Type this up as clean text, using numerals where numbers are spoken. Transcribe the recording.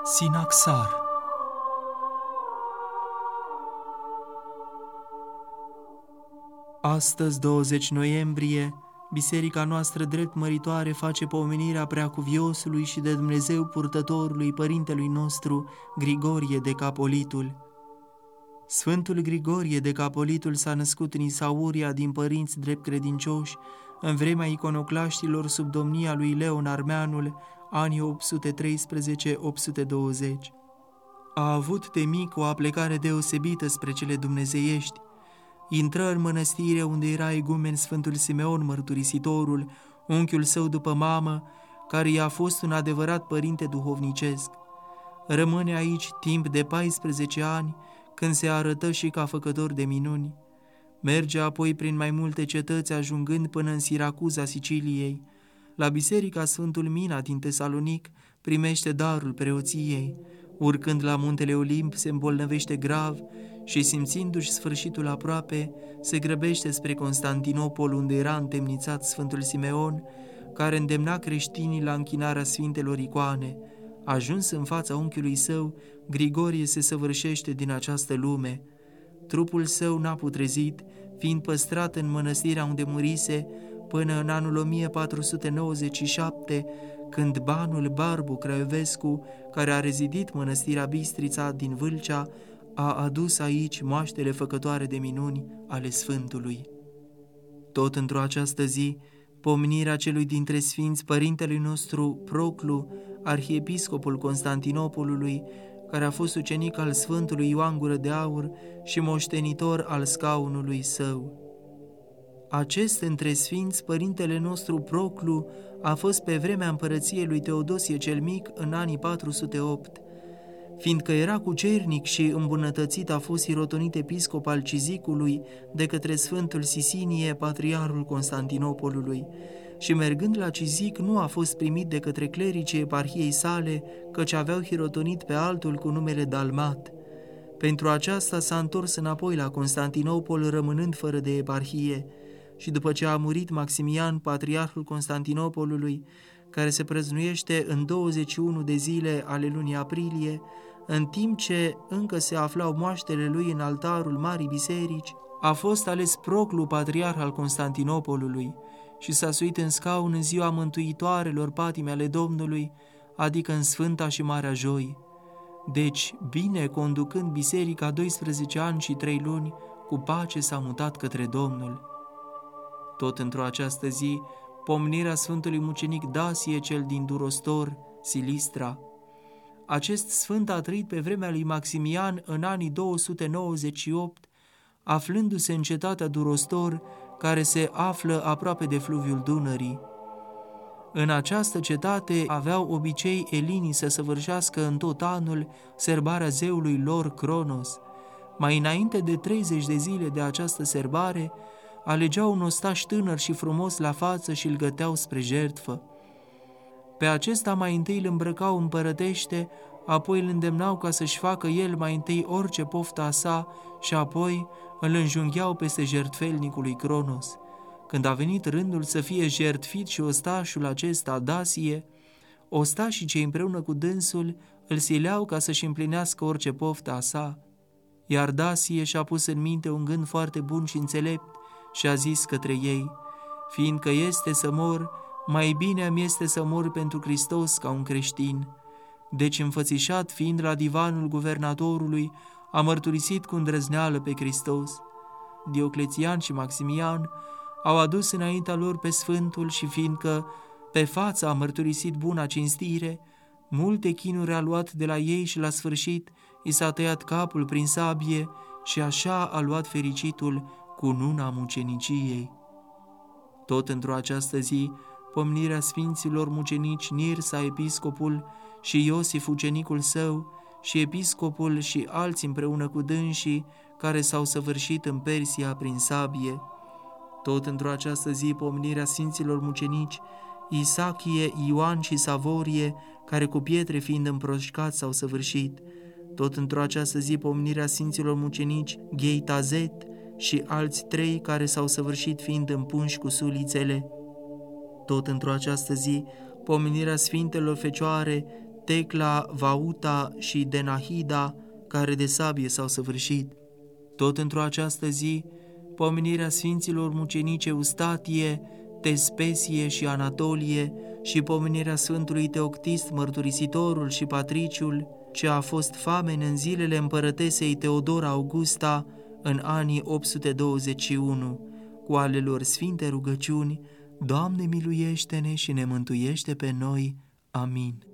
Sinaxar. Astăzi, 20 noiembrie, biserica noastră drept măritoare face pomenirea Preacuviosului și de Dumnezeu Purtătorului Părintelui nostru, Grigorie Decapolitul. Sfântul Grigorie Decapolitul s-a născut în Isauria din părinți drept credincioși, în vremea iconoclaștilor sub domnia lui Leon Armeanul, anii 813-820. A avut de mic o aplecare deosebită spre cele dumnezeiești. Intră în mănăstire unde era igumen Sfântul Simeon Mărturisitorul, unchiul său după mamă, care i-a fost un adevărat părinte duhovnicesc. Rămâne aici timp de 14 ani, când se arătă și ca făcător de minuni. Merge apoi prin mai multe cetăți, ajungând până în Siracuza Siciliei. La biserica Sfântul Mina din Tesalonic primește darul preoției. Urcând la muntele Olimp, se îmbolnăvește grav și, simțindu-și sfârșitul aproape, se grăbește spre Constantinopol, unde era întemnițat Sfântul Simeon, care îndemna creștinii la închinarea sfintelor icoane. Ajuns în fața unchiului său, Grigorie se săvârșește din această lume. Trupul său n-a putrezit, fiind păstrat în mănăstirea unde murise până în anul 1497, când banul Barbu Craiovescu, care a rezidit mănăstirea Bistrița din Vâlcea, a adus aici moaștele făcătoare de minuni ale Sfântului. Tot într-o această zi, pomenirea celui dintre sfinți, părintelui nostru Proclu, arhiepiscopul Constantinopolului, care a fost ucenic al Sfântului Ioan Gură de Aur și moștenitor al scaunului său. Acest între sfinți, părintele nostru Proclu, a fost pe vremea împărăției lui Teodosie cel Mic în anii 408. Fiindcă era cucernic și îmbunătățit, a fost hirotonit episcop al Cizicului de către Sfântul Sisinie, patriarhul Constantinopolului, și mergând la Cizic nu a fost primit de către clericii eparhiei sale, căci aveau hirotonit pe altul cu numele Dalmat. Pentru aceasta s-a întors înapoi la Constantinopol, rămânând fără de eparhie, și după ce a murit Maximian, patriarhul Constantinopolului, care se prăznuiește în 21 de zile ale lunii aprilie, în timp ce încă se aflau moaștele lui în altarul Marii Biserici, a fost ales Proclu, patriarh al Constantinopolului, și s-a suit în scaun în ziua mântuitoarelor patime ale Domnului, adică în Sfânta și Marea Joi. Deci, bine conducând biserica 12 ani și 3 luni, cu pace s-a mutat către Domnul. Tot într-o această zi, pomenirea Sfântului Mucenic Dasie cel din Durostor, Silistra. Acest sfânt a trăit pe vremea lui Maximian în anii 298, aflându-se în cetatea Durostor, care se află aproape de fluviul Dunării. În această cetate aveau obicei elinii să săvârșească în tot anul serbarea zeului lor Cronos. Mai înainte de 30 de zile de această serbare, alegeau un ostaș tânăr și frumos la față și îl găteau spre jertfă. Pe acesta mai întâi îl îmbrăcau împărătește, apoi îl îndemnau ca să-și facă el mai întâi orice poftă a sa și apoi îl înjungheau peste jertfelnicul lui Cronos. Când a venit rândul să fie jertfit și ostașul acesta, Dasie, ostașii cei împreună cu dânsul îl sileau ca să-și împlinească orice poftă a sa. Iar Dasie și-a pus în minte un gând foarte bun și înțelept și a zis către ei: fiindcă este să mor, mai bine îmi este să mor pentru Hristos ca un creștin. Deci, înfățișat fiind la divanul guvernatorului, a mărturisit cu îndrăzneală pe Hristos. Dioclețian și Maximian au adus înaintea lor pe Sfântul și, fiindcă pe față a mărturisit buna cinstire, multe chinuri a luat de la ei și la sfârșit i s-a tăiat capul prin sabie și așa a luat fericitul cununa muceniciei. Tot într-o această zi, pomenirea sfinților mucenici Nirsa, episcopul, și Iosif, ucenicul său, și episcopul și alții împreună cu dânsii, care s-au săvârșit în Persia prin sabie. Tot într-o această zi, pomenirea sfinților mucenici Isachie, Ioan și Savorie, care cu pietre fiind împroșcați s-au săvârșit. Tot într-o această zi, pomenirea sfinților mucenici Gheitazet și alți 3 care s-au săvârșit fiind împunși cu sulițele. Tot într-o această zi, pomenirea Sfintelor Fecioare Tecla, Vauta și Denahida, care de sabie s-au săvârșit. Tot într-o această zi, pomenirea Sfinților Mucenici Eustatie, Tespesie și Anatolie și pomenirea Sfântului Teoctist, Mărturisitorul și Patriciul, ce a fost famen în zilele împărătesei Teodora Augusta în anii 821, cu ale lor sfinte rugăciuni: Doamne miluiește-ne și ne mântuiește pe noi. Amin.